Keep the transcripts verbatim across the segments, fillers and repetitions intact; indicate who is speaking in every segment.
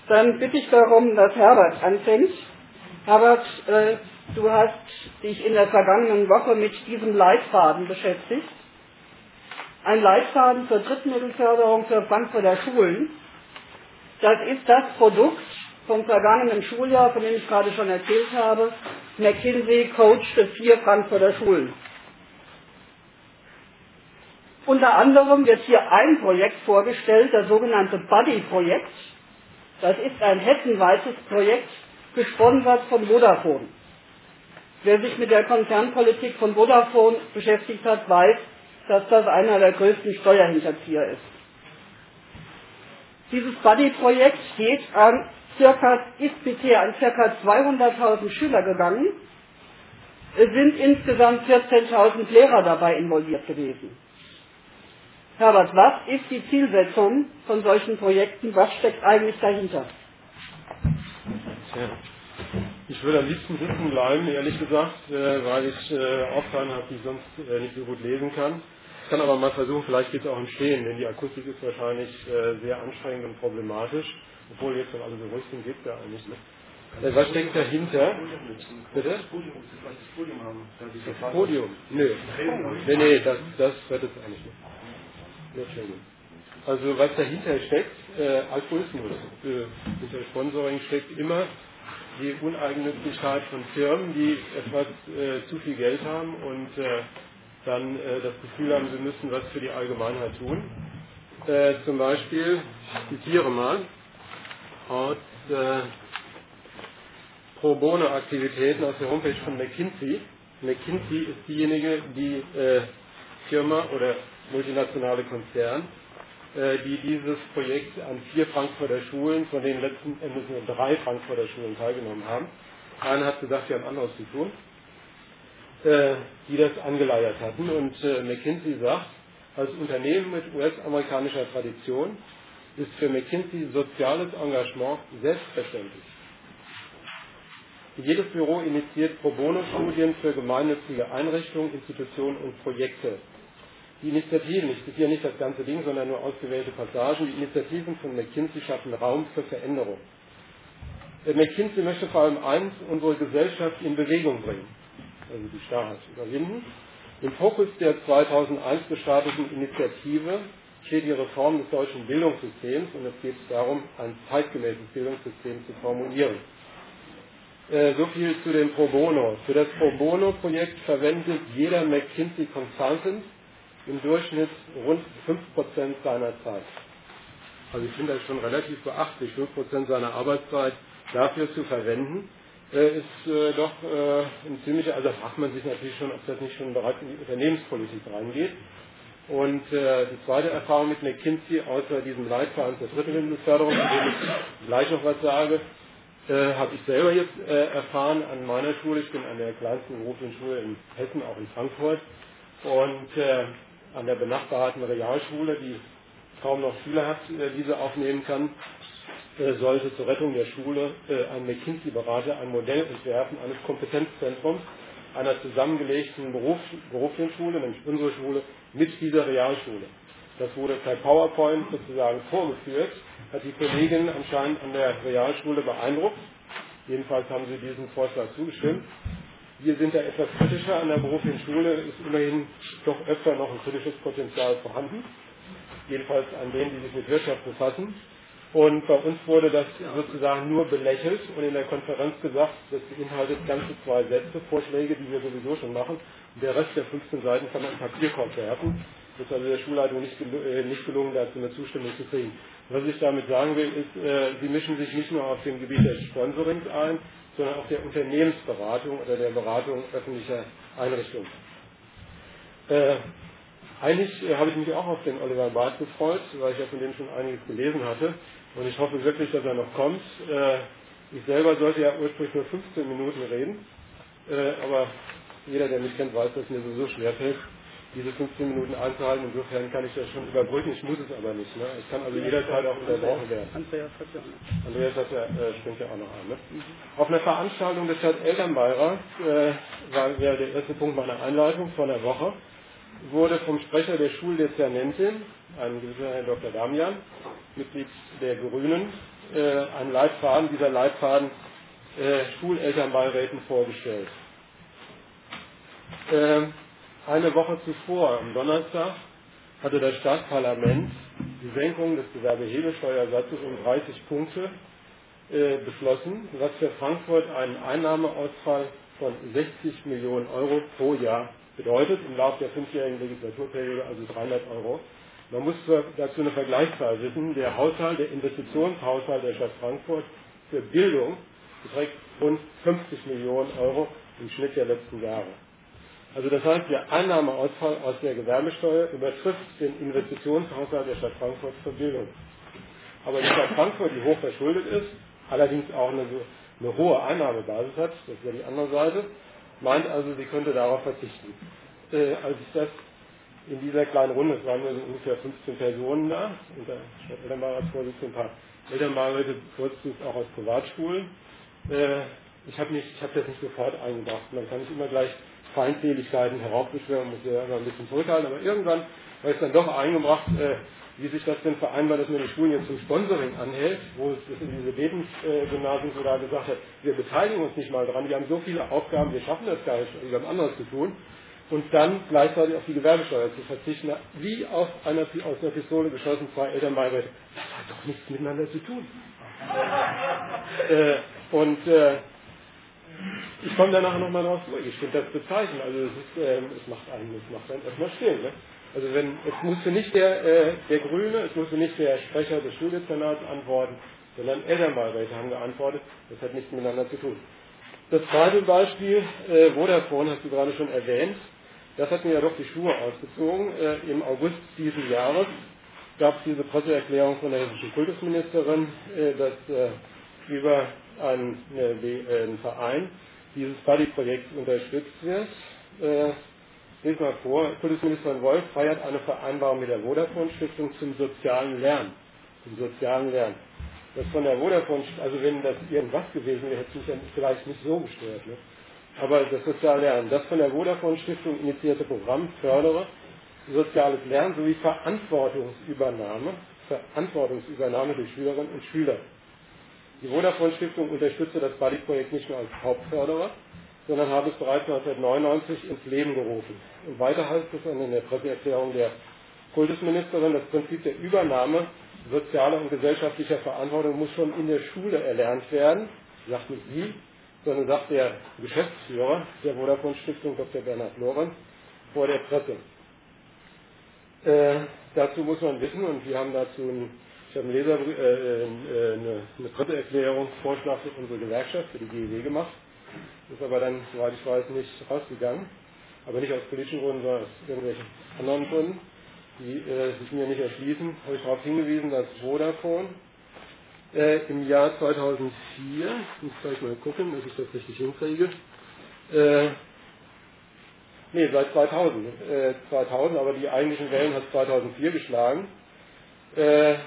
Speaker 1: Dann bitte ich darum, dass Herbert anfängt. Herbert, äh, du hast dich in der vergangenen Woche mit diesem Leitfaden beschäftigt. Ein Leitfaden zur Drittmittelförderung für Frankfurter Schulen. Das ist das Produkt vom vergangenen Schuljahr, von dem ich gerade schon erzählt habe. McKinsey coachte vier Frankfurter Schulen. Unter anderem wird hier ein Projekt vorgestellt, das sogenannte Buddy-Projekt. Das ist ein hessenweites Projekt, gesponsert von Vodafone. Wer sich mit der Konzernpolitik von Vodafone beschäftigt hat, weiß, dass das einer der größten Steuerhinterzieher ist. Dieses Buddy-Projekt geht an circa, ist bisher an ca. zweihunderttausend Schüler gegangen. Es sind insgesamt vierzehntausend Lehrer dabei involviert gewesen. Herbert, was ist die Zielsetzung von solchen Projekten? Was steckt eigentlich dahinter?
Speaker 2: Tja. Ich würde am liebsten sitzen bleiben, ehrlich gesagt, weil ich Aufgaben habe, die ich sonst nicht so gut lesen kann. Ich kann aber mal versuchen, vielleicht geht es auch im Stehen, denn die Akustik ist wahrscheinlich sehr anstrengend und problematisch. Obwohl jetzt, wenn alle so ruhig sind, geht es ja eigentlich nicht. Was steckt dahinter? Bitte? Das Podium haben. Das Podium? Nö. Nee, nee, das, das wird es eigentlich nicht. Also was dahinter steckt, äh, Altruismus. Äh, hinter Sponsoring steckt immer die Uneigennützigkeit von Firmen, die etwas äh, zu viel Geld haben und äh, dann äh, das Gefühl haben, sie müssen was für die Allgemeinheit tun. Äh, zum Beispiel, ich zitiere mal aus äh, Pro Bono Aktivitäten aus der Homepage von McKinsey. McKinsey ist diejenige, die äh, Firma oder multinationale Konzern, äh, die dieses Projekt an vier Frankfurter Schulen, von denen letzten Endes nur drei Frankfurter Schulen teilgenommen haben. Einer hat gesagt, sie haben anderes zu tun, äh, die das angeleiert hatten. Und äh, McKinsey sagt, als Unternehmen mit U S-amerikanischer Tradition ist für McKinsey soziales Engagement selbstverständlich. Jedes Büro initiiert Pro-Bono-Studien für gemeinnützige Einrichtungen, Institutionen und Projekte. Die Initiativen, ich zitiere nicht das ganze Ding, sondern nur ausgewählte Passagen, die Initiativen von McKinsey schaffen Raum für Veränderung. McKinsey möchte vor allem eins, unsere Gesellschaft in Bewegung bringen, also die Starrheit überwinden. Im Fokus der zweitausendeins gestarteten Initiative steht die Reform des deutschen Bildungssystems und es geht darum, ein zeitgemäßes Bildungssystem zu formulieren. So viel zu dem Pro Bono. Für das Pro Bono-Projekt verwendet jeder McKinsey Consultant im Durchschnitt rund fünf Prozent seiner Zeit. Also ich finde das schon relativ beachtlich, fünf Prozent seiner Arbeitszeit dafür zu verwenden, äh, ist äh, doch äh, ein ziemlicher, also da fragt man sich natürlich schon, ob das nicht schon bereits in die Unternehmenspolitik reingeht. Und äh, die zweite Erfahrung mit McKinsey, außer diesem Leitfaden zur Drittmittelförderung, zu dem ich gleich noch was sage, äh, habe ich selber jetzt äh, erfahren an meiner Schule. Ich bin an der kleinsten beruflichen Schule in Hessen, auch in Frankfurt. Und äh, an der benachbarten Realschule, die kaum noch Schüler hat, äh, diese aufnehmen kann, äh, sollte zur Rettung der Schule äh, ein McKinsey-Berater ein Modell entwerfen eines Kompetenzzentrums einer zusammengelegten Beruf, beruflichen Schule, nämlich unsere Schule, mit dieser Realschule. Das wurde per PowerPoint sozusagen vorgeführt, hat die Kolleginnen anscheinend an der Realschule beeindruckt. Jedenfalls haben sie diesem Vorschlag zugestimmt. Wir sind da etwas kritischer an der beruflichen Schule, ist immerhin doch öfter noch ein kritisches Potenzial vorhanden. Jedenfalls an denen, die sich mit Wirtschaft befassen. Und bei uns wurde das sozusagen nur belächelt und in der Konferenz gesagt, das beinhaltet ganze zwei Sätze, Vorschläge, die wir sowieso schon machen. Und der Rest der fünfzehn Seiten kann man in Papierkorb werfen. Das ist also der Schulleitung nicht, gel äh, nicht gelungen, dazu eine Zustimmung zu kriegen. Was ich damit sagen will, ist, äh, sie mischen sich nicht nur auf dem Gebiet des Sponsorings ein, sondern auch der Unternehmensberatung oder der Beratung öffentlicher Einrichtungen. Äh, eigentlich äh, habe ich mich auch auf den Oliver Barth gefreut, weil ich ja von dem schon einiges gelesen hatte. Und ich hoffe wirklich, dass er noch kommt. Äh, ich selber sollte ja ursprünglich nur fünfzehn Minuten reden. Äh, aber jeder, der mich kennt, weiß, dass es mir sowieso schwerfällt, diese fünfzehn Minuten einzuhalten. Insofern kann ich das schon überbrücken. Ich muss es aber nicht. Ne? Ich kann also jederzeit auch unterbrochen werden.
Speaker 1: Andreas hat ja auch.
Speaker 2: Andreas hat ja, äh, springt ja auch noch an. Ne? Mhm. Auf einer Veranstaltung des Stadtelternbeirats, äh, war ja der erste Punkt meiner Einleitung vor einer Woche, wurde vom Sprecher der Schuldezernentin, ein gewisser Herr Doktor Damian, Mitglied der Grünen, äh, einen Leitfaden, dieser Leitfaden äh, Schulelternbeiräten vorgestellt. Äh, eine Woche zuvor, am Donnerstag, hatte das Staatsparlament die Senkung des Gewerbehebelsteuersatzes um dreißig Punkte äh, beschlossen, was für Frankfurt einen Einnahmeausfall von sechzig Millionen Euro pro Jahr bedeutet, im Laufe der fünfjährigen Legislaturperiode also dreihundert Euro. Man muss dazu eine Vergleichszahl wissen. Der Haushalt, der Investitionshaushalt der Stadt Frankfurt für Bildung beträgt rund fünfzig Millionen Euro im Schnitt der letzten Jahre. Also das heißt, der Einnahmeausfall aus der Gewerbesteuer übertrifft den Investitionshaushalt der Stadt Frankfurt für Bildung. Aber die Stadt Frankfurt, die hoch verschuldet ist, allerdings auch eine, eine hohe Einnahmebasis hat, das ist ja die andere Seite, meint also, sie könnte darauf verzichten. Äh, als ich das in dieser kleinen Runde, es waren nur so ungefähr fünfzehn Personen da, und der Stadtelternbeiratsvorsitzende, ein paar Elternbeiräte, bevorzugt auch aus Privatschulen. Äh, ich habe hab das nicht sofort eingebracht. Man kann nicht immer gleich Feindseligkeiten heraufbeschwören, muss ja immer ein bisschen zurückhalten, aber irgendwann habe ich es dann doch eingebracht, äh, wie sich das denn vereinbart, dass man die Schulen jetzt zum Sponsoring anhält, wo es das in diese Lebensgymnasien sogar gesagt hat, wir beteiligen uns nicht mal dran, wir haben so viele Aufgaben, wir schaffen das gar nicht, wir haben anderes zu tun. Und dann gleichzeitig auf die Gewerbesteuer zu verzichten, wie auf einer, aus einer Pistole geschossen, zwei Elternbeiräte. Das hat doch nichts miteinander zu tun. äh, und äh, ich komme da nachher nochmal drauf zurück. Ich finde das bezeichnend. Also es, ist, äh, es macht einen, es macht einen erstmal still. Ne? Also wenn, es musste nicht der, äh, der Grüne, es musste nicht der Sprecher des Schuldezernats antworten, sondern Elternbeiräte haben geantwortet. Das hat nichts miteinander zu tun. Das zweite Beispiel, äh, Vodafone, hast du gerade schon erwähnt. Das hat mir ja doch die Schuhe ausgezogen. Äh, Im August diesen Jahres gab es diese Presseerklärung von der hessischen Kultusministerin, äh, dass äh, über einen, äh, einen Verein dieses Buddy-Projekt unterstützt wird. Äh, lese mal vor, Kultusministerin Wolf feiert eine Vereinbarung mit der Vodafone-Stiftung zum sozialen Lernen. Zum sozialen Lernen. Das von der Vodafone, also wenn das irgendwas gewesen wäre, hätte es mich ja vielleicht nicht so gestört. Ne? Aber das soziale Lernen, das von der Vodafone-Stiftung initiierte Programm fördere soziales Lernen sowie Verantwortungsübernahme, Verantwortungsübernahme durch Schülerinnen und Schüler. Die Vodafone-Stiftung unterstützte das Buddy-Projekt nicht nur als Hauptförderer, sondern habe es bereits neunzehnhundertneunundneunzig ins Leben gerufen. Und weiter heißt es in der Presseerklärung der Kultusministerin, das Prinzip der Übernahme sozialer und gesellschaftlicher Verantwortung muss schon in der Schule erlernt werden, sagt nicht sie, sondern sagt der Geschäftsführer der Vodafone-Stiftung, Doktor Bernhard Lorenz, vor der Presse. Äh, dazu muss man wissen, und wir haben dazu ein, ich habe einen Leser, äh, äh, eine, eine Presseerklärung, Vorschlag für unsere Gewerkschaft, für die G E W gemacht, ist aber dann, soweit ich weiß, nicht rausgegangen, aber nicht aus politischen Gründen, sondern aus irgendwelchen anderen Gründen, die äh, sich mir nicht erschließen, habe ich darauf hingewiesen, dass Vodafone äh, im Jahr zweitausendvier, ich muss gleich mal gucken, dass ich das richtig hinkriege, äh, nee, seit zweitausend, äh, zweitausend, aber die eigentlichen Wellen hat zweitausendvier geschlagen, äh,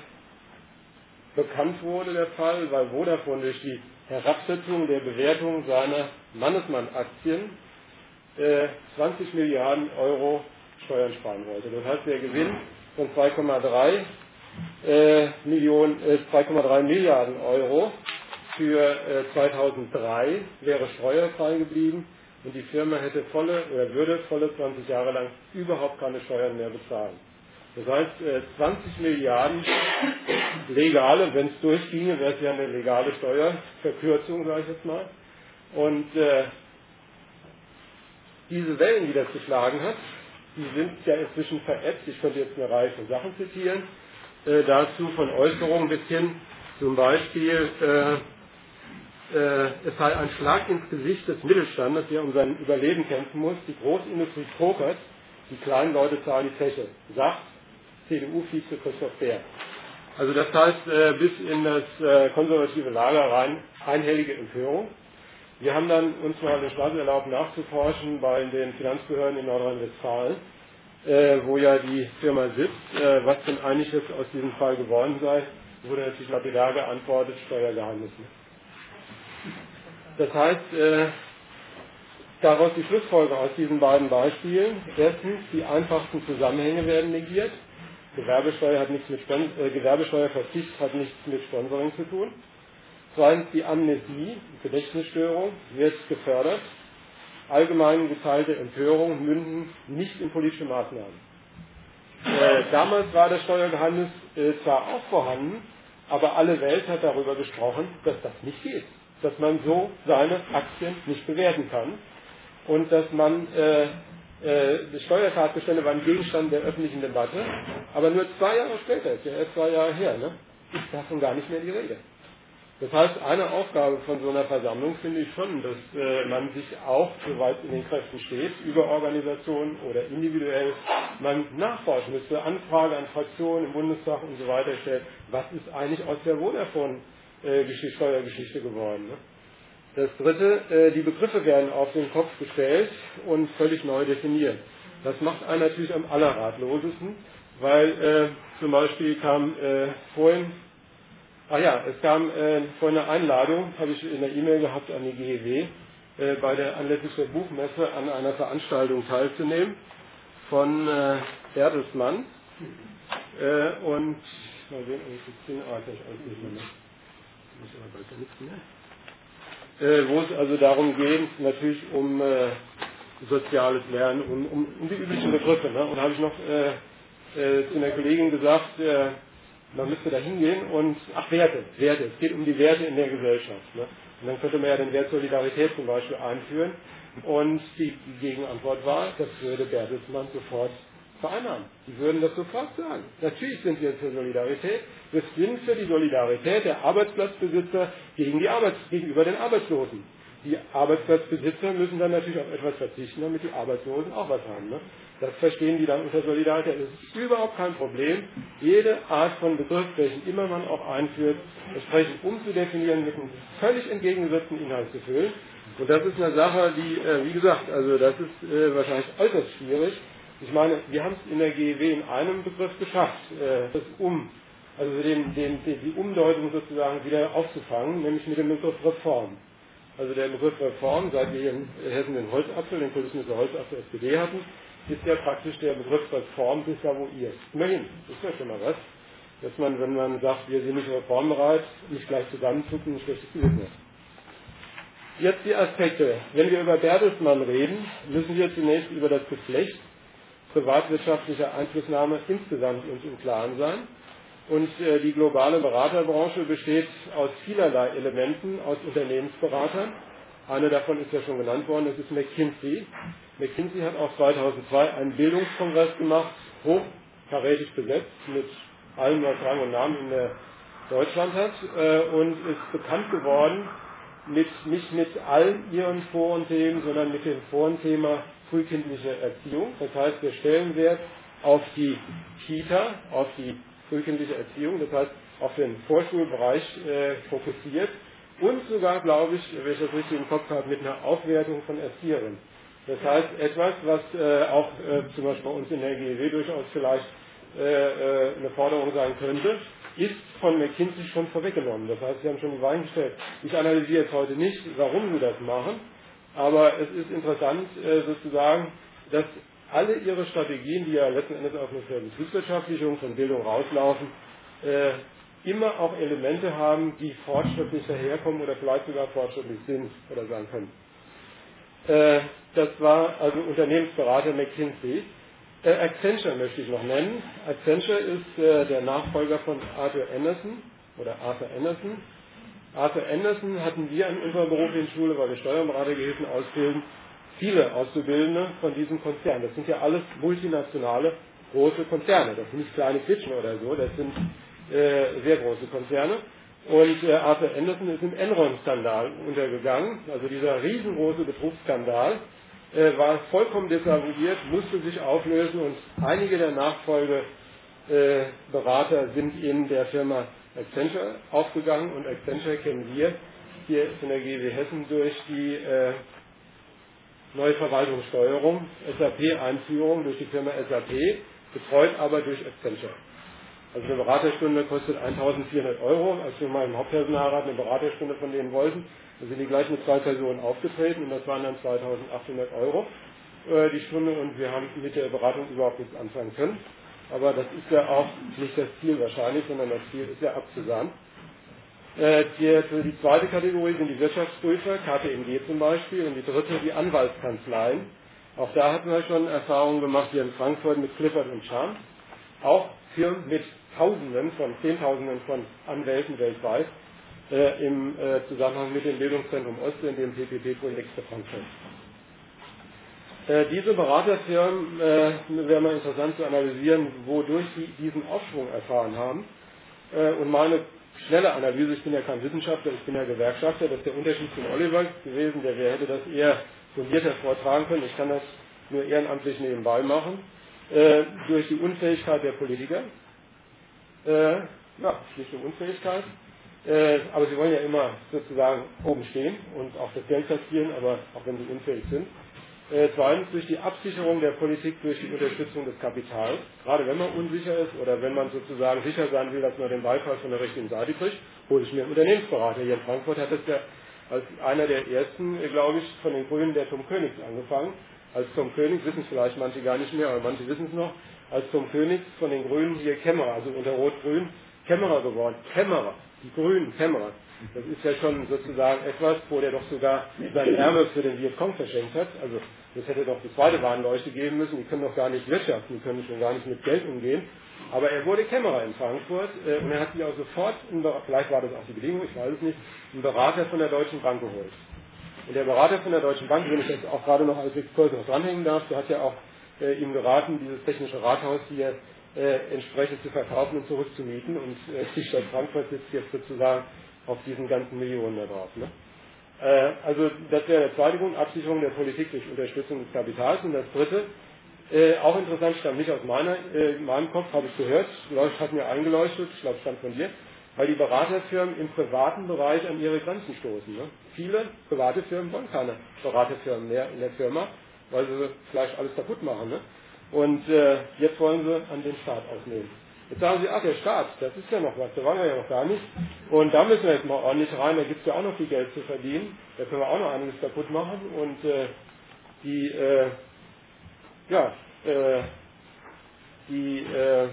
Speaker 2: bekannt wurde der Fall, weil Vodafone durch die Herabsetzung der Bewertung seiner Mannesmann-Aktien äh, zwanzig Milliarden Euro Steuern sparen wollte. Das heißt, der Gewinn von zwei Komma drei äh, Millionen, äh, zwei Komma drei Milliarden Euro für äh, zweitausenddrei wäre steuerfrei geblieben und die Firma hätte volle oder würde volle zwanzig Jahre lang überhaupt keine Steuern mehr bezahlen. Das heißt, äh, zwanzig Milliarden legale, wenn es durchginge, wäre es ja eine legale Steuerverkürzung, sage ich jetzt mal. Und äh, diese Wellen, die das geschlagen hat, die sind ja inzwischen veräppt. Ich könnte jetzt eine Reihe von Sachen zitieren, äh, dazu von Äußerungen bis hin zum Beispiel, äh, äh, es sei ein Schlag ins Gesicht des Mittelstandes, der um sein Überleben kämpfen muss. Die Großindustrie pokert, die kleinen Leute zahlen die Zeche, sagt C D U-Vize Christoph Beer. Also das heißt, äh, bis in das äh, konservative Lager rein einhellige Empörung. Wir haben dann uns mal den Spaß erlaubt nachzuforschen bei den Finanzbehörden in Nordrhein-Westfalen, äh, wo ja die Firma sitzt, äh, was denn eigentlich jetzt aus diesem Fall geworden sei, wurde natürlich lapidar geantwortet, Steuergeheimnisse. Das heißt, äh, daraus die Schlussfolgerung aus diesen beiden Beispielen, erstens, die einfachsten Zusammenhänge werden negiert, Gewerbesteuer hat nichts mit Spon äh, Gewerbesteuerverzicht hat nichts mit Sponsoring zu tun. Zweitens, die Amnesie, Gedächtnisstörung, wird gefördert. Allgemein geteilte Empörung münden nicht in politische Maßnahmen. Äh, damals war das Steuergeheimnis äh, zwar auch vorhanden, aber alle Welt hat darüber gesprochen, dass das nicht geht. Dass man so seine Aktien nicht bewerten kann und dass man äh, äh, Steuertatbestände waren Gegenstand der öffentlichen Debatte, aber nur zwei Jahre später, ist ja erst zwei Jahre her, ne, ist davon gar nicht mehr die Rede. Das heißt, eine Aufgabe von so einer Versammlung finde ich schon, dass äh, man sich auch, soweit es in den Kräften steht, über Organisationen oder individuell man nachforschen müsste, Anfrage an Fraktionen im Bundestag und so weiter stellt, was ist eigentlich aus der Vodafone äh, Steuergeschichte geworden. Ne? Das dritte, äh, die Begriffe werden auf den Kopf gestellt und völlig neu definiert. Das macht einen natürlich am allerratlosesten, weil äh, zum Beispiel kam äh, vorhin Ach ja, es kam äh, vorhin eine Einladung, habe ich in der E-Mail gehabt an die G E W, äh, bei der anlässlich der Buchmesse an einer Veranstaltung teilzunehmen von äh, Bertelsmann. Äh, und mal sehen, ob ich das Ding ah, gleich auslesen muss. Muss aber bald ja nichts mehr. Äh, wo es also darum geht, natürlich um äh, soziales Lernen, um, um, um die üblichen Begriffe. Ne? Und da habe ich noch äh, äh, zu einer Kollegin gesagt, äh, man müsste da hingehen und, ach Werte, Werte, es geht um die Werte in der Gesellschaft. Ne? Und dann könnte man ja den Wert Solidarität zum Beispiel einführen. Und die, die Gegenantwort war, das würde Bertelsmann sofort vereinnahmen. Die würden das sofort sagen. Natürlich sind wir für Solidarität. Wir sind für die Solidarität der Arbeitsplatzbesitzer gegen die Arbeits gegenüber den Arbeitslosen. Die Arbeitsplatzbesitzer müssen dann natürlich auf etwas verzichten, damit die Arbeitslosen auch was haben. Ne? Das verstehen die dann unter Solidarität. Es ist überhaupt kein Problem, jede Art von Begriff, welchen immer man auch einführt, entsprechend umzudefinieren, mit einem völlig entgegengesetzten Inhalt zu füllen. Und das ist eine Sache, die, äh, wie gesagt, also das ist äh, wahrscheinlich äußerst schwierig. Ich meine, wir haben es in der G E W in einem Begriff geschafft, äh, das um, also den, den, den, die Umdeutung sozusagen wieder aufzufangen, nämlich mit dem Begriff Reform. Also der Begriff Reform, seit wir hier in Hessen den Holzapfel, den Kultusminister Holzapfel S P D hatten, ist ja praktisch der Begriff Reform desavouiert. Immerhin, das ist ja schon mal was, dass man, wenn man sagt, wir sind nicht reformbereit, nicht gleich zusammenzucken, ein schlechtes Gewissen hat. Jetzt die Aspekte. Wenn wir über Bertelsmann reden, müssen wir zunächst über das Geflecht privatwirtschaftlicher Einflussnahme insgesamt uns im Klaren sein. Und äh, die globale Beraterbranche besteht aus vielerlei Elementen, aus Unternehmensberatern. Eine davon ist ja schon genannt worden, das ist McKinsey. McKinsey hat auch zweitausendzwei einen Bildungskongress gemacht, hochkarätig besetzt, mit allem, was Rang und Namen in der Deutschland hat, äh, und ist bekannt geworden, mit, nicht mit allen ihren Forenthemen, sondern mit dem Forenthema frühkindliche Erziehung. Das heißt, der Stellenwert auf die Kita, auf die frühkindliche Erziehung, das heißt auf den Vorschulbereich äh, fokussiert und sogar, glaube ich, wenn ich das richtig im Kopf habe, mit einer Aufwertung von Erzieherinnen. Das heißt, etwas, was äh, auch äh, zum Beispiel bei uns in der G E W durchaus vielleicht äh, äh, eine Forderung sein könnte, ist von McKinsey schon vorweggenommen. Das heißt, sie haben schon die Weichen gestellt. Ich analysiere jetzt heute nicht, warum sie das machen, aber es ist interessant äh, sozusagen, dass alle ihre Strategien, die ja letzten Endes auf eine Betriebswirtschaftlichung von Bildung rauslaufen, äh, immer auch Elemente haben, die fortschrittlich daherkommen oder vielleicht sogar fortschrittlich sind oder sein können. Äh, das war also Unternehmensberater McKinsey. Äh, Accenture möchte ich noch nennen. Accenture ist äh, der Nachfolger von Arthur Andersen oder Arthur Andersen. Arthur Andersen hatten wir an unserer beruflichen Schule, weil wir Steuerberatergehilfen ausbilden, viele Auszubildende von diesem Konzern. Das sind ja alles multinationale große Konzerne. Das sind nicht kleine Klitschen oder so, das sind äh, sehr große Konzerne. Und äh, Arthur Andersen ist im Enron-Skandal untergegangen, also dieser riesengroße Betrugsskandal, äh, war vollkommen desavouiert, musste sich auflösen und einige der Nachfolgeberater äh, sind in der Firma Accenture aufgegangen und Accenture kennen wir hier in der G W Hessen durch die äh, neue Verwaltungssteuerung, S A P-Einführung durch die Firma S A P, betreut aber durch Accenture. Also eine Beraterstunde kostet eintausendvierhundert Euro. Als wir mal im Hauptpersonalrat eine Beraterstunde von denen wollten, da sind die gleich mit zwei Personen aufgetreten und das waren dann zweitausendachthundert Euro äh, die Stunde und wir haben mit der Beratung überhaupt nichts anfangen können. aber das ist ja auch nicht das Ziel wahrscheinlich, sondern das Ziel ist ja abzusahnen. Äh, die, die zweite Kategorie sind die Wirtschaftsprüfer, K P M G zum Beispiel, und die dritte die Anwaltskanzleien. Auch da hatten wir schon Erfahrungen gemacht hier in Frankfurt mit Clifford und Chance. Auch Firmen mit Tausenden von, Zehntausenden von Anwälten weltweit äh, im äh, Zusammenhang mit dem Bildungszentrum Ost in dem P P P-Projekt für Frankfurt. Äh, diese Beraterfirmen äh, wäre mal interessant zu analysieren, wodurch sie diesen Aufschwung erfahren haben. Äh, und meine schnelle Analyse, ich bin ja kein Wissenschaftler, ich bin ja Gewerkschafter, das ist der Unterschied zum Oliver gewesen, der hätte das eher fundierter vortragen können. Ich kann das nur ehrenamtlich nebenbei machen. Äh, durch die Unfähigkeit der Politiker. Äh, ja, schlichte Unfähigkeit. Äh, aber sie wollen ja immer sozusagen oben stehen und auch das Geld kassieren, aber auch wenn sie unfähig sind. Äh, zweitens durch die Absicherung der Politik durch die Unterstützung des Kapitals. Gerade wenn man unsicher ist oder wenn man sozusagen sicher sein will, dass man den Beifall von der richtigen Seite kriegt, hole ich mir einen Unternehmensberater. Hier in Frankfurt hat das ja als einer der ersten, glaube ich, von den Grünen der Tom Königs angefangen. Als Tom König, wissen es vielleicht manche gar nicht mehr, aber manche wissen es noch, als Tom König von den Grünen hier Kämmerer, also unter Rot-Grün, Kämmerer geworden. Kämmerer, die Grünen Kämmerer. Das ist ja schon sozusagen etwas, wo der doch sogar sein Ärmel für den Vietcong verschenkt hat. Also das hätte doch die zweite Warnleuchte geben müssen. Die können doch gar nicht wirtschaften, die können schon gar nicht mit Geld umgehen. Aber er wurde Kämmerer in Frankfurt äh, und er hat sich auch sofort, einen, vielleicht war das auch die Bedingung, ich weiß es nicht, einen Berater von der Deutschen Bank geholt. Und der Berater von der Deutschen Bank, wenn ich jetzt auch gerade noch als Exkurs noch dranhängen darf, der hat ja auch äh, ihm geraten, dieses technische Rathaus hier äh, entsprechend zu verkaufen und zurückzumieten. Und äh, die Stadt Frankfurt sitzt jetzt sozusagen auf diesen ganzen Millionen da drauf. Ne? Äh, also das wäre der zweite Punkt, Absicherung der Politik durch Unterstützung des Kapitals. Und das dritte, äh, auch interessant, stammt nicht aus meiner, äh, meinem Kopf, habe ich gehört, hat mir eingeleuchtet, ich glaube, stammt von dir, weil die Beraterfirmen im privaten Bereich an ihre Grenzen stoßen. Ne? Viele private Firmen wollen keine Beraterfirmen mehr in der Firma, weil sie vielleicht alles kaputt machen. Ne? Und äh, jetzt wollen sie an den Staat aufnehmen. Jetzt sagen sie, ach, der Staat, das ist ja noch was, da waren wir ja noch gar nicht. Und da müssen wir jetzt mal ordentlich rein, da gibt es ja auch noch viel Geld zu verdienen, da können wir auch noch einiges kaputt machen. Und äh, die, äh, ja, äh, die, äh,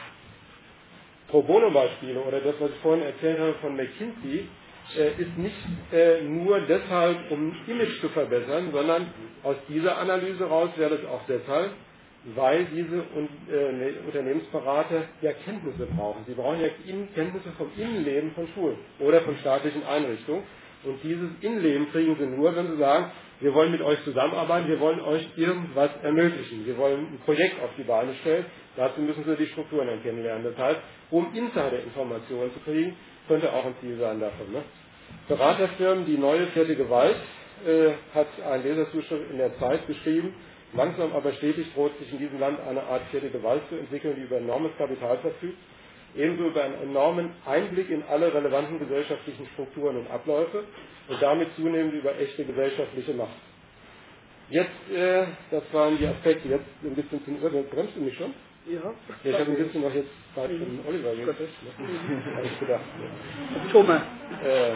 Speaker 2: Pro Bono Beispiele oder das, was ich vorhin erzählt habe von McKinsey, äh, ist nicht äh, nur deshalb, um Image zu verbessern, sondern aus dieser Analyse raus wäre es auch deshalb, weil diese un äh, Unternehmensberater ja Kenntnisse brauchen. Sie brauchen ja Kenntnisse vom Innenleben von Schulen oder von staatlichen Einrichtungen. Und dieses Innenleben kriegen sie nur, wenn sie sagen, wir wollen mit euch zusammenarbeiten, wir wollen euch irgendwas ermöglichen, wir wollen ein Projekt auf die Beine stellen, dazu müssen sie die Strukturen dann kennenlernen. Das heißt, um Insider-Informationen zu kriegen, könnte auch ein Ziel sein davon. Ne? Beraterfirmen, die neue vierte Gewalt, äh, hat ein Leserzuschrift in der Zeit geschrieben, langsam aber stetig droht sich in diesem Land eine Art vierte Gewalt zu entwickeln, die über enormes Kapital verfügt, ebenso über einen enormen Einblick in alle relevanten gesellschaftlichen Strukturen und Abläufe und damit zunehmend über echte gesellschaftliche Macht. Jetzt, äh, das waren die Aspekte, jetzt ein bisschen zum Urteil. Bremst du mich schon?
Speaker 1: Ja.
Speaker 2: Ja, ich habe ein bisschen noch jetzt Zeit von Oliver gekriegt. Ne? Habe ich gedacht.
Speaker 1: Ja. Thomas.
Speaker 2: Äh,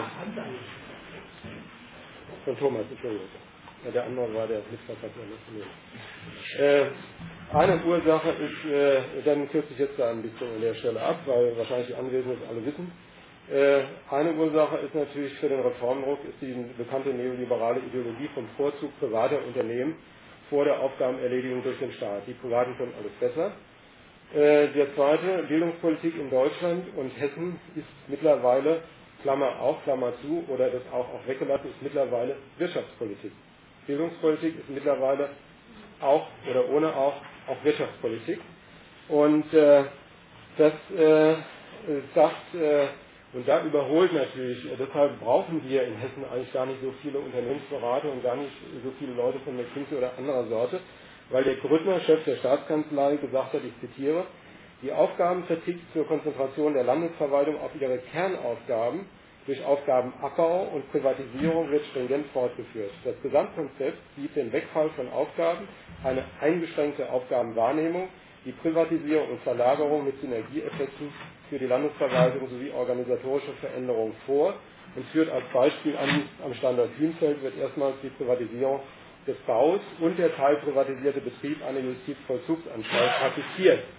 Speaker 2: von Thomas, Entschuldigung. Ja, der andere war der Mitverfasser. Äh, eine Ursache ist, äh, dann kürze ich jetzt da ein bisschen an der Stelle ab, weil wahrscheinlich die Anwesenden das alle wissen. Äh, eine Ursache ist natürlich für den Reformdruck, ist die bekannte neoliberale Ideologie vom Vorzug privater Unternehmen vor der Aufgabenerledigung durch den Staat. Die Privaten können alles besser. Äh, der zweite, Bildungspolitik in Deutschland und Hessen ist mittlerweile, Klammer auf, Klammer zu, oder das auch, auch weggelassen, ist mittlerweile Wirtschaftspolitik. Bildungspolitik ist mittlerweile auch oder ohne auch auch Wirtschaftspolitik. Und äh, das äh, sagt, äh, und da überholt natürlich, äh, deshalb brauchen wir in Hessen eigentlich gar nicht so viele Unternehmensberater und gar nicht so viele Leute von McKinsey oder anderer Sorte, weil der Grüttner, Chef der Staatskanzlei, gesagt hat, ich zitiere, die Aufgabenkritik zur Konzentration der Landesverwaltung auf ihre Kernaufgaben durch Aufgabenabbau und Privatisierung wird stringent fortgeführt. Das Gesamtkonzept sieht den Wegfall von Aufgaben, eine eingeschränkte Aufgabenwahrnehmung, die Privatisierung und Verlagerung mit Synergieeffekten für die Landesverwaltung sowie organisatorische Veränderungen vor und führt als Beispiel an, am Standort Hünfeld wird erstmals die Privatisierung des Baus und der teilprivatisierte Betrieb einer Justizvollzugsanstalt praktiziert.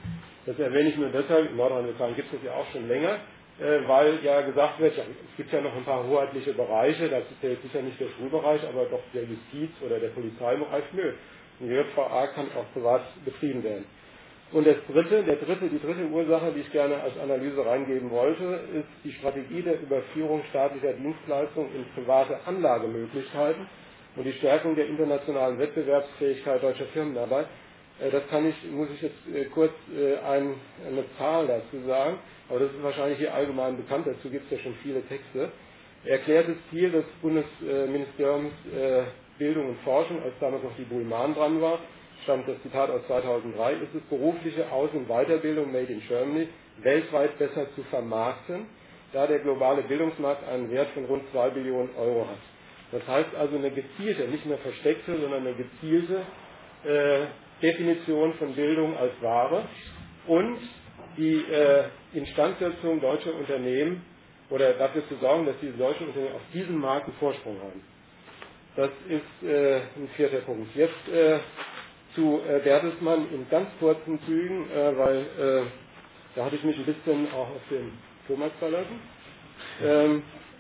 Speaker 2: Das erwähne ich nur deshalb, in Nordrhein-Westfalen gibt es das ja auch schon länger, äh, weil ja gesagt wird, ja, es gibt ja noch ein paar hoheitliche Bereiche, das ist ja jetzt sicher nicht der Schulbereich, aber doch der Justiz- oder der Polizeibereich, nö. Die J V A kann auch privat betrieben werden. Und das dritte, der dritte, die dritte Ursache, die ich gerne als Analyse reingeben wollte, ist die Strategie der Überführung staatlicher Dienstleistungen in private Anlagemöglichkeiten und die Stärkung der internationalen Wettbewerbsfähigkeit deutscher Firmen dabei. Das kann ich, muss ich jetzt kurz ein, eine Zahl dazu sagen, aber das ist wahrscheinlich hier allgemein bekannt, dazu gibt es ja schon viele Texte. Erklärtes Ziel des Bundesministeriums Bildung und Forschung, als damals noch die Bullmann dran war, stammt das Zitat aus zweitausenddrei, ist es, berufliche Aus- und Weiterbildung made in Germany weltweit besser zu vermarkten, da der globale Bildungsmarkt einen Wert von rund zwei Billionen Euro hat. Das heißt also eine gezielte, nicht mehr versteckte, sondern eine gezielte äh, Definition von Bildung als Ware und die äh, Instandsetzung deutscher Unternehmen oder dafür zu sorgen, dass diese deutschen Unternehmen auf diesem Markt einen Vorsprung haben. Das ist äh, ein vierter Punkt. Jetzt äh, zu äh, Bertelsmann in ganz kurzen Zügen, äh, weil äh, da hatte ich mich ein bisschen auch auf den Thomas verlassen. Ähm,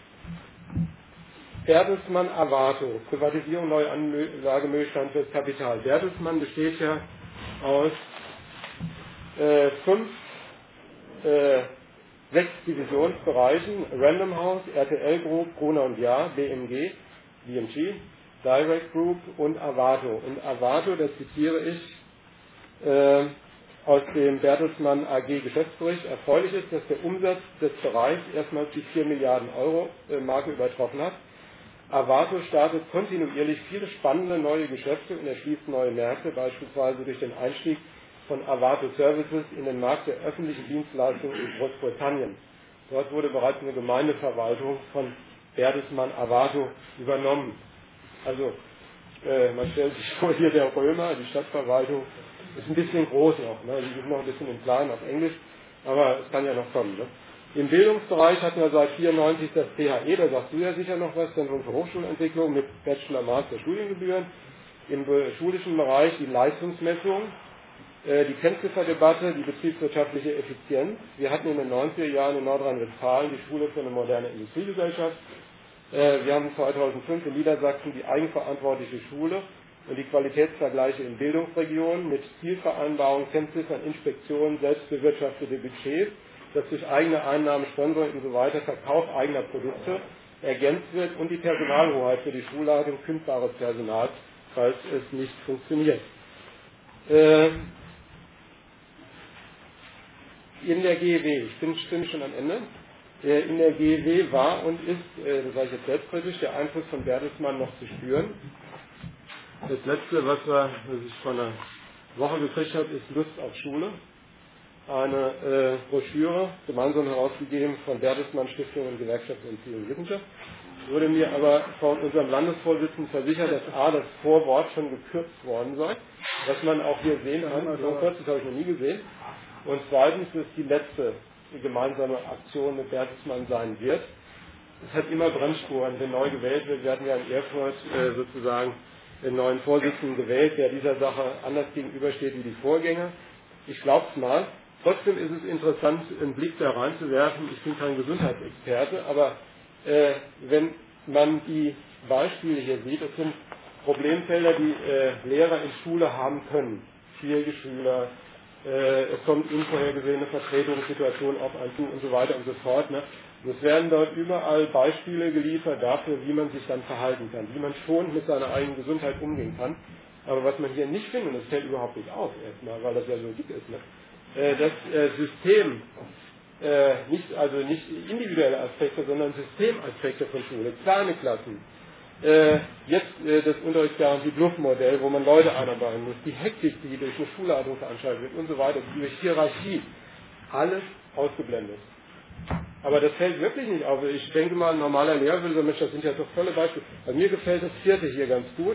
Speaker 2: Bertelsmann Arvato, Privatisierung, neue Anlagemöglichkeiten für das Kapital. Bertelsmann besteht ja aus äh, fünf, äh, sechs Divisionsbereichen, Random House, R T L Group, Gruner und Jahr, B M G, B M G, Direct Group und Arvato. Und Arvato, das zitiere ich äh, aus dem Bertelsmann A G Geschäftsbericht, erfreulich ist, dass der Umsatz des Bereichs erstmals die vier Milliarden Euro äh, Marke übertroffen hat. Arvato startet kontinuierlich viele spannende neue Geschäfte und erschließt neue Märkte, beispielsweise durch den Einstieg von Arvato Services in den Markt der öffentlichen Dienstleistungen in Großbritannien. Dort wurde bereits eine Gemeindeverwaltung von Bertelsmann Arvato übernommen. Also äh, man stellt sich vor, hier der Römer, die Stadtverwaltung, ist ein bisschen groß noch, ne? Die sind noch ein bisschen im Plan auf Englisch, aber es kann ja noch kommen. Ne? Im Bildungsbereich hatten wir seit vierundneunzig das T H E, da sagst du ja sicher noch was, Zentrum für Hochschulentwicklung mit Bachelor, Master, Studiengebühren. Im schulischen Bereich die Leistungsmessung, äh, die Kennzifferdebatte, die betriebswirtschaftliche Effizienz. Wir hatten in den neunziger Jahren in Nordrhein-Westfalen die Schule für eine moderne Industriegesellschaft. Äh, wir haben zweitausendfünf in Niedersachsen die eigenverantwortliche Schule und die Qualitätsvergleiche in Bildungsregionen mit Zielvereinbarungen, Kennziffern, Inspektionen, selbstbewirtschaftete Budgets, das durch eigene Einnahmen, Sponsoring und so weiter, Verkauf eigener Produkte ergänzt wird und die Personalhoheit für die Schulleitung, kündbares Personal, falls es nicht funktioniert. Äh, in der G E W, ich bin, bin schon am Ende, äh, in der G E W war und ist, äh, das sage ich jetzt selbstkritisch, der Einfluss von Bertelsmann noch zu spüren. Das letzte, was, wir, was ich vor einer Woche gekriegt habe, ist Lust auf Schule. Eine äh, Broschüre, gemeinsam herausgegeben von Bertelsmann Stiftung und Gewerkschaft und Erziehung und Wissenschaft. Wurde mir aber von unserem Landesvorsitzenden versichert, dass A, das Vorwort schon gekürzt worden sei, was man auch hier sehen kann, so kurz, das habe ich noch nie gesehen. Und zweitens, dass die letzte gemeinsame Aktion mit Bertelsmann sein wird. Es hat immer Brandspuren, wenn neu gewählt wird. Wir hatten ja in Erfurt äh, sozusagen den neuen Vorsitzenden gewählt, der dieser Sache anders gegenübersteht wie die Vorgänger. Ich glaube es mal. Trotzdem ist es interessant, einen Blick da reinzuwerfen. Ich bin kein Gesundheitsexperte, aber äh, wenn man die Beispiele hier sieht, das sind Problemfelder, die äh, Lehrer in Schule haben können. Schwierige Schüler, äh, es kommt unvorhergesehene Vertretungssituationen auf einen zu und so weiter und so fort. Ne? Und es werden dort überall Beispiele geliefert dafür, wie man sich dann verhalten kann, wie man schon mit seiner eigenen Gesundheit umgehen kann. Aber was man hier nicht findet, und das fällt überhaupt nicht auf erstmal, weil das ja so dick ist, ne? das System, nicht, also nicht individuelle Aspekte, sondern Systemaspekte von Schule, kleine Klassen, jetzt das Unterrichtsgarantie-Bluff-Modell, wo man Leute einarbeiten muss, die Hektik, die durch eine Schulleitung veranstaltet wird und so weiter, durch Hierarchie, alles ausgeblendet. Aber das fällt wirklich nicht auf. Ich denke mal, ein normaler Lehrer würde sagen, Mensch, das sind ja doch tolle Beispiele. Bei mir gefällt das vierte hier ganz gut.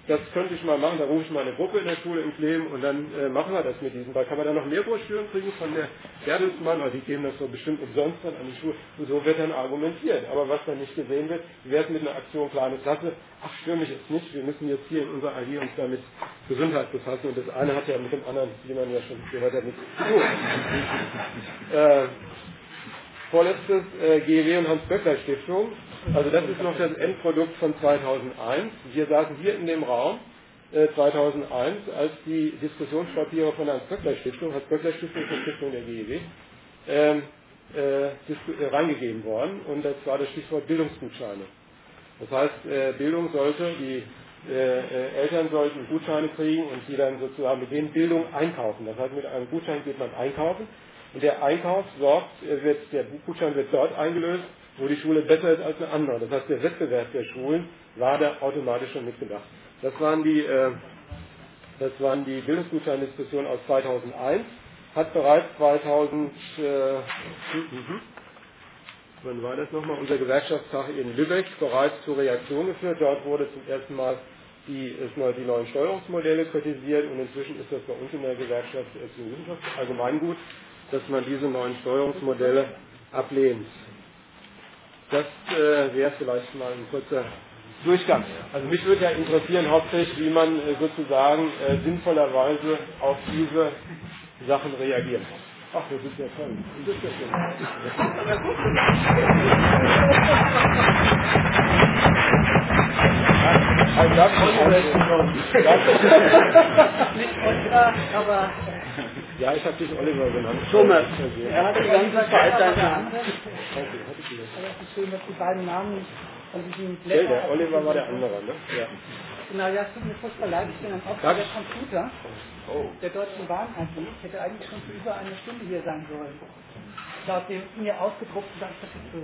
Speaker 2: das könnte ich mal machen, da rufe ich mal eine Gruppe in der Schule ins Leben und dann äh, machen wir das mit diesem. Da kann man dann noch mehr Broschüren kriegen von der Bertelsmann, oder die geben das so bestimmt umsonst dann an die Schule. Und so wird dann argumentiert. Aber was dann nicht gesehen wird, wie wäre es mit einer Aktion kleine Klasse? Ach, stör mich jetzt nicht, wir müssen jetzt hier in unserer A G uns damit Gesundheit befassen. Und das eine hat ja mit dem anderen, wie man ja schon gehört hat, nichts zu tun. äh, vorletztes äh, G E W und Hans-Böckler-Stiftung. Also das ist noch das Endprodukt von zweitausendeins. Wir saßen hier in dem Raum äh, zweitausendeins, als die Diskussionspapiere von der Hans-Böckler-Stiftung, Hans-Böckler-Stiftung ist eine Stiftung der G E W, ähm, äh, äh, reingegeben worden. Und das war das Stichwort Bildungsgutscheine. Das heißt, äh, Bildung sollte, die äh, äh, Eltern sollten Gutscheine kriegen und die dann sozusagen mit denen Bildung einkaufen. Das heißt, mit einem Gutschein geht man einkaufen. Und der Einkauf sorgt, äh, wird, der Buchgutschein wird dort eingelöst, wo die Schule besser ist als eine andere. Das heißt, der Wettbewerb der Schulen war da automatisch schon mitgedacht. Das waren die, äh, das waren die Bildungsgutscheindiskussionen aus zweitausendeins, hat bereits zweitausend, äh, mhm. wann war das nochmal, unser Gewerkschaftstag in Lübeck bereits zur Reaktion geführt. Dort wurde zum ersten Mal die, die neuen Steuerungsmodelle kritisiert und inzwischen ist das bei uns in der Gewerkschaft Erziehung und Wissenschaft Allgemeingut, dass man diese neuen Steuerungsmodelle ablehnt. Das äh, wäre vielleicht mal ein kurzer Durchgang. Also mich würde ja interessieren hauptsächlich, wie man äh, sozusagen äh, sinnvollerweise auf diese Sachen reagiert. Ach, das ist ja toll. Das ist ja schön. Also das
Speaker 3: nicht Oliver, aber
Speaker 2: ja, ich habe dich Oliver genannt.
Speaker 1: Thomas. Er hat die ganze Zeit seinen Namen.
Speaker 3: aber es ist schön, dass die beiden Namen von diesem
Speaker 2: Ja,
Speaker 3: Blätter...
Speaker 2: der Oliver war der andere, ne? Ja.
Speaker 3: Genau, ja, es tut mir furchtbar leid, ich bin am Aufbau der Computer der Deutschen Bahn A G. Ich hätte eigentlich schon für über eine Stunde hier sein sollen. Laut dem mir ausgedruckten Kapitel.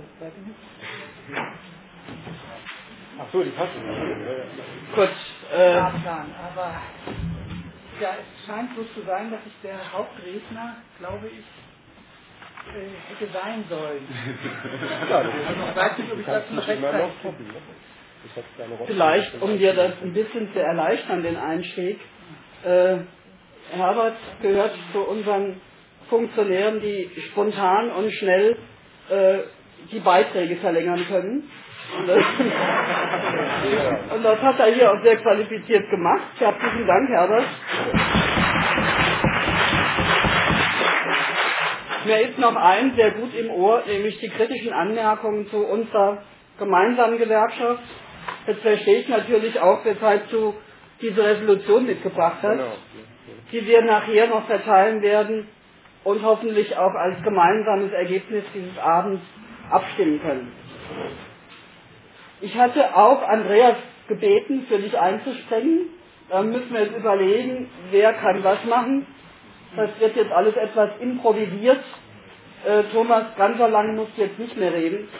Speaker 2: Ach so, die passen.
Speaker 1: Gut, äh,
Speaker 3: Fahrplan, aber ja, es scheint so zu sein, dass ich der Hauptredner, glaube ich, äh, hätte sein sollen.
Speaker 2: Ja,
Speaker 3: Also ich weiß nicht, ob ich das noch rechtzeitig
Speaker 1: vielleicht, um dir das ein bisschen zu erleichtern, den Einstieg, äh, Herbert gehört zu unseren Funktionären, die spontan und schnell äh, die Beiträge verlängern können. Und das, und das hat er hier auch sehr qualifiziert gemacht. Herzlichen Dank, Herbert. Mir ist noch ein sehr gut im Ohr, nämlich die kritischen Anmerkungen zu unserer gemeinsamen Gewerkschaft. Jetzt verstehe ich natürlich auch, weshalb du diese Resolution mitgebracht hast, die wir nachher noch verteilen werden und hoffentlich auch als gemeinsames Ergebnis dieses Abends abstimmen können. Ich hatte auch Andreas gebeten, für dich einzuspringen. Da müssen wir jetzt überlegen, wer kann was machen. Das wird jetzt alles etwas improvisiert. Äh, Thomas Ganserlang muss jetzt nicht mehr reden.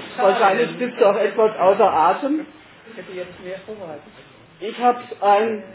Speaker 1: Wahrscheinlich bist du auch etwas außer Atem.
Speaker 3: Ich hätte jetzt mehr vorbereitet.
Speaker 1: Ich habe ein